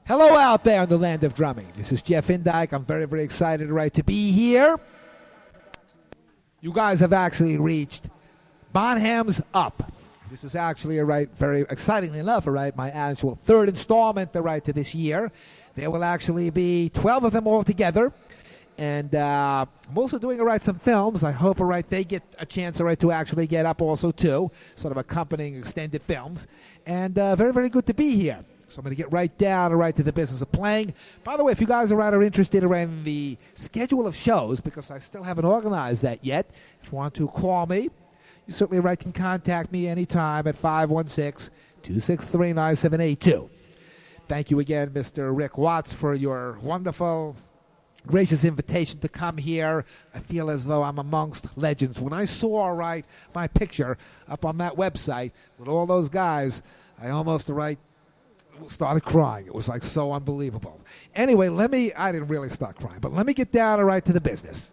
Hello out there in the land of drumming. This is Jeff Indyke. I'm very, very excited, right, to be here. You guys have actually reached Bonham's Up. This is actually, very excitingly enough, my actual third installment, to this year. There will actually be 12 of them all together. And I'm also doing, some films. I hope, they get a chance, to actually get up also, too. Sort of accompanying extended films. And very, very good to be here. So I'm going to get right down to the business of playing. By the way, if you guys are interested in the schedule of shows, because I still haven't organized that yet, if you want to call me, you certainly can contact me anytime at 516-263-9782. Thank you again, Mr. Rick Watts, for your wonderful, gracious invitation to come here. I feel as though I'm amongst legends. When I saw, my picture up on that website with all those guys, I almost, started crying. It was so unbelievable. Anyway, I didn't really start crying, but let me get down to the business.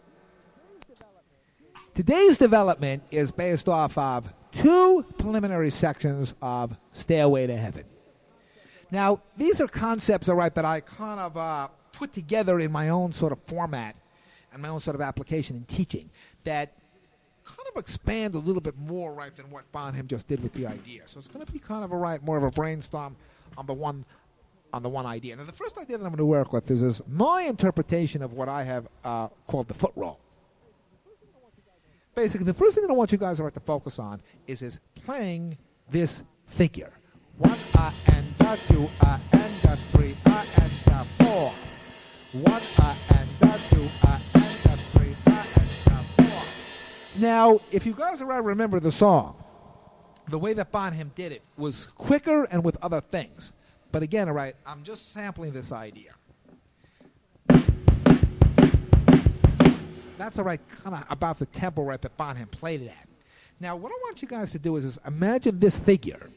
Today's development is based off of two preliminary sections of Stairway to Heaven. Now, these are concepts, that I kind of put together in my own sort of format and my own sort of application in teaching that kind of expand a little bit more, than what Bonham just did with the idea. So it's going to be kind of more of a brainstorm on the one idea. Now, the first idea that I'm going to work with is my interpretation of what I have called the foot roll. Basically, the first thing that I want you guys to focus on is playing this figure. 1 and 2 and 3 and 4. 1 and 2 and 3 and 4. Now, if you guys remember the song, the way that Bonham did it was quicker and with other things. But again, I'm just sampling this idea. That's kind of about the tempo that Bonham played it at. Now, what I want you guys to do is imagine this figure.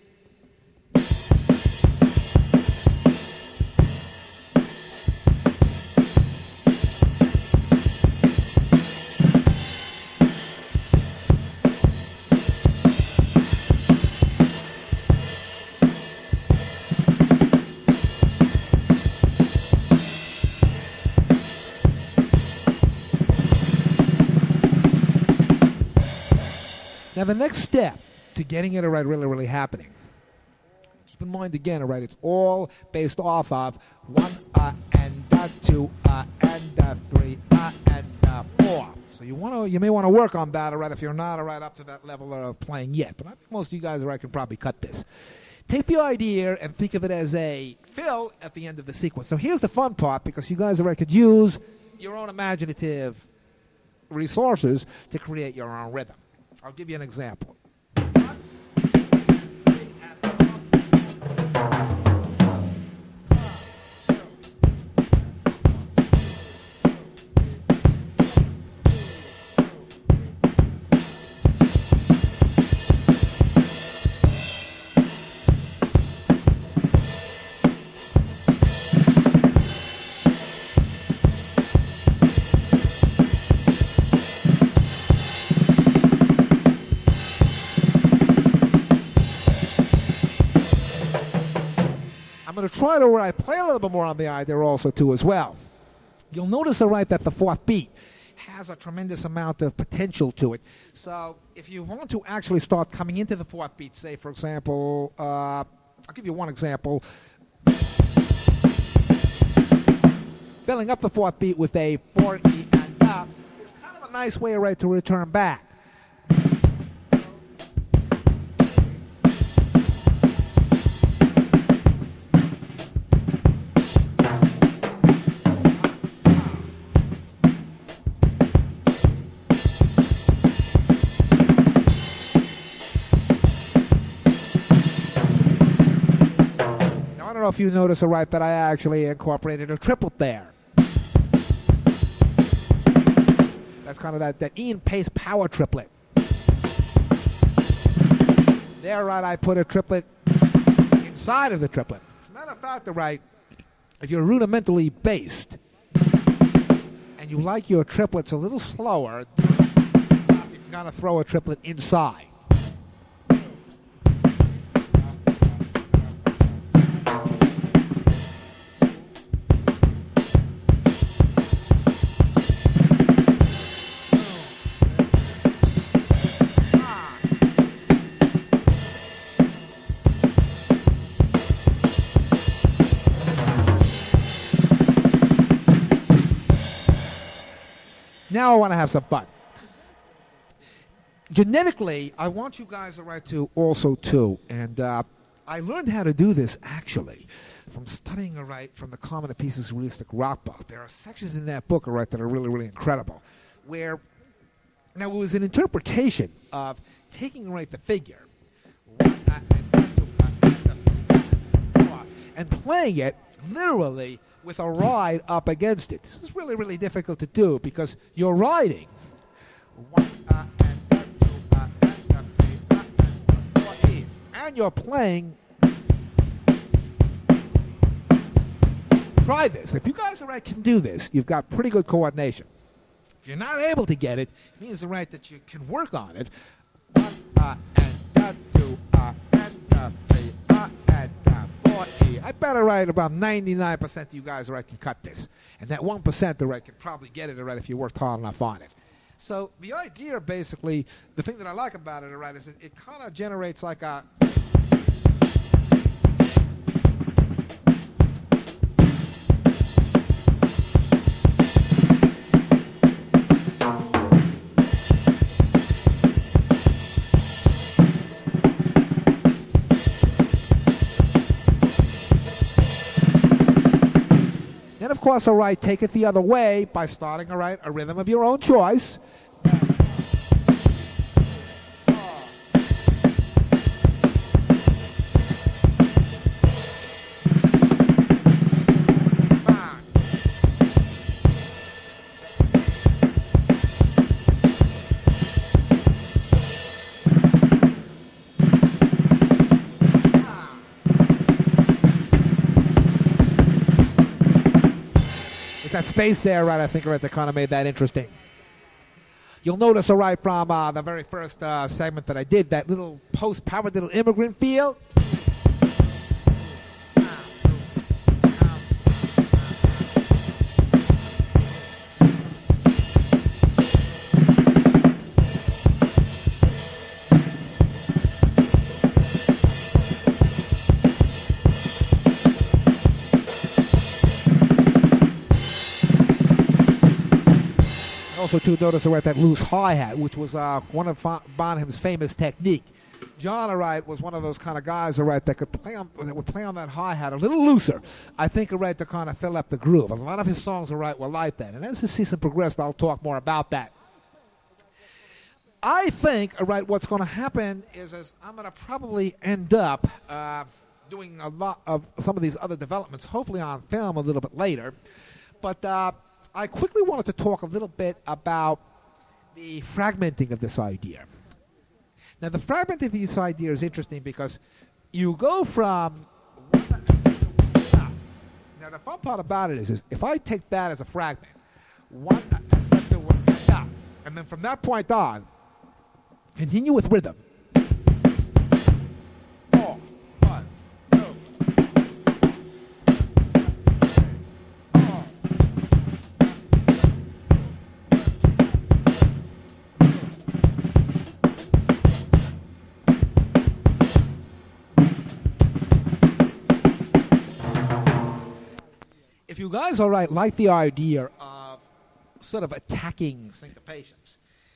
Now, the next step to getting it really happening, keep in mind again, it's all based off of 1 and 2 and 3 and 4. So you may want to work on that, if you're not up to that level of playing yet. But I think most of you guys can probably cut this. Take the idea and think of it as a fill at the end of the sequence. So here's the fun part, because you guys could use your own imaginative resources to create your own rhythm. I'll give you an example. I'm going to try to play a little bit more on the idea also too as well. You'll notice that the fourth beat has a tremendous amount of potential to it. So if you want to actually start coming into the fourth beat, say for example, I'll give you one example. Filling up the fourth beat with a 4E and up is kind of a nice way to return back. I don't know if you notice, but I actually incorporated a triplet there. That's kind of that Ian Pace power triplet. There, I put a triplet inside of the triplet. As a matter of fact, if you're rudimentally based and you like your triplets a little slower, you can kind of throw a triplet inside. now I want to have some fun. Genetically, I want you guys to also too, and I learned how to do this actually from studying from the Common Pieces Realistic Rock book. There are sections in that book that are really, really incredible, where now it was an interpretation of taking the figure and playing it literally with a ride up against it. This is really, really difficult to do because you're riding. And you're playing. Try this. If you guys can do this, you've got pretty good coordination. If you're not able to get it, it means that you can work on it. I bet about 99% of you guys can cut this. And that 1% can probably get it if you worked hard enough on it. So the idea, basically, the thing that I like about it, is it kind of generates like a... And of course, take it the other way by starting, a rhythm of your own choice. That space there, I think, that kind of made that interesting. You'll notice, from the very first segment that I did, that little post-paradiddle immigrant feel. Also, too, notice that loose hi-hat, which was one of Bonham's famous technique. John, was one of those kind of guys, that could would play on that hi-hat a little looser. I think, to kind of fill up the groove. A lot of his songs, were like that. And as the season progressed, I'll talk more about that. I think, what's going to happen is I'm going to probably end up doing a lot of some of these other developments, hopefully on film a little bit later. But I quickly wanted to talk a little bit about the fragmenting of this idea. Now, the fragmenting of this idea is interesting because you go from... Now, the fun part about it is if I take that as a fragment, and then from that point on, continue with rhythm. If you guys like the idea of sort of attacking syncopations,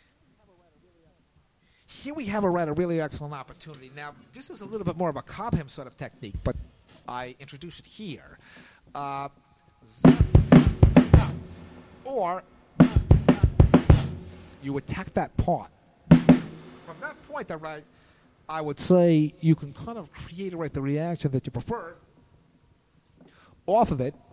here we have a really excellent opportunity. Now, this is a little bit more of a Cobham sort of technique, but I introduce it here. Or you attack that part. From that point, I would say you can kind of create the reaction that you prefer off of it.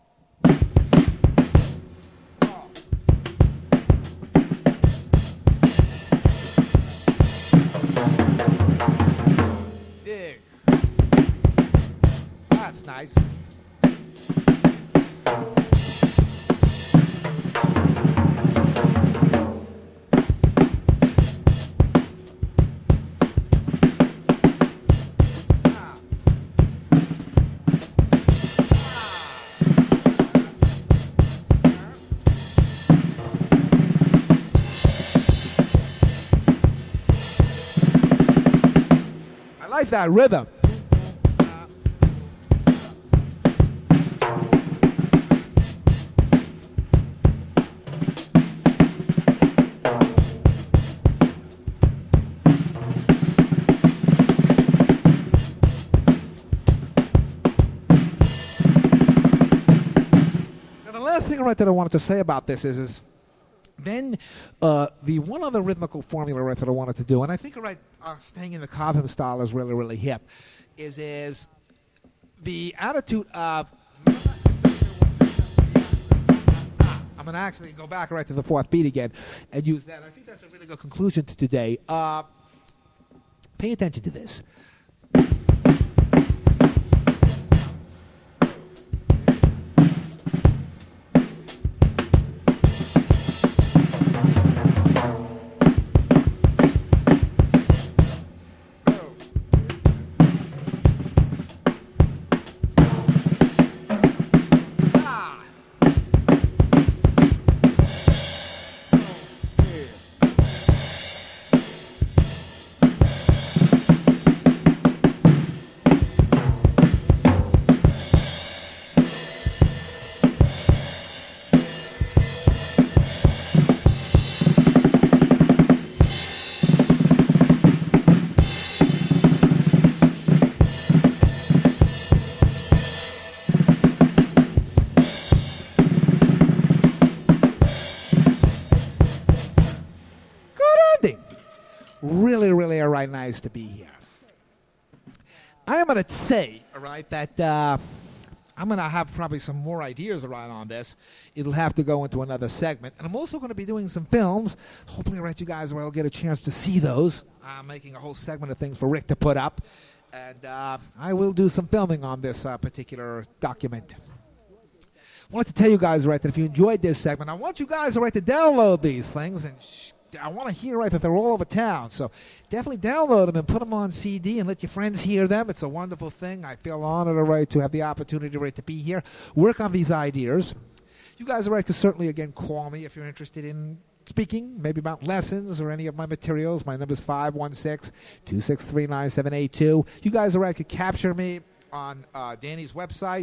Dig. That's nice. I like that rhythm. last thing right that I wanted to say about this is then the one other rhythmical formula right that I wanted to do, and I think right staying in the Cobham style is really, really hip, is the attitude of I'm going to actually go back right to the fourth beat again and use that. I think that's a really good conclusion to today. Pay attention to this. Really, really, all right, nice to be here. I am going to say, all right, that I'm going to have probably some more ideas around on this. It'll have to go into another segment. And I'm also going to be doing some films. Hopefully, all right, you guys will get a chance to see those. I'm making a whole segment of things for Rick to put up. And I will do some filming on this particular document. I wanted to tell you guys, right, that if you enjoyed this segment, I want you guys, right, to download these things and I want to hear, right, that they're all over town. So definitely download them and put them on CD and let your friends hear them. It's a wonderful thing. I feel honored, right, to have the opportunity, right, to be here, work on these ideas. You guys are right to certainly, again, call me if you're interested in speaking, maybe about lessons or any of my materials. My number is 516-263-9782. You guys are right to capture me on Danny's website,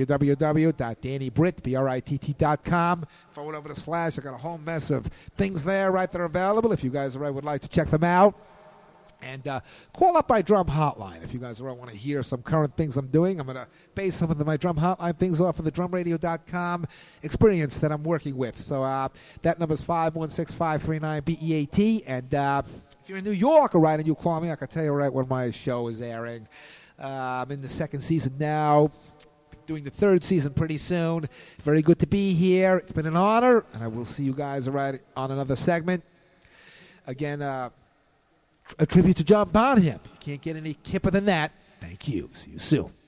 www.dannybritt.com. / I got a whole mess of things there, right, that are available if you guys would like to check them out. And call up my drum hotline if you guys want to hear some current things I'm doing. I'm going to base some of my drum hotline things off of the drumradio.com experience that I'm working with. So that number is 516-539-BEAT. And if you're in New York, all right, and you call me, I can tell you right when my show is airing. I'm in the second season now, doing the third season pretty soon. Very good to be here. It's been an honor, and I will see you guys right on another segment. Again, a tribute to John Bonham. You can't get any kipper than that. Thank you. See you soon.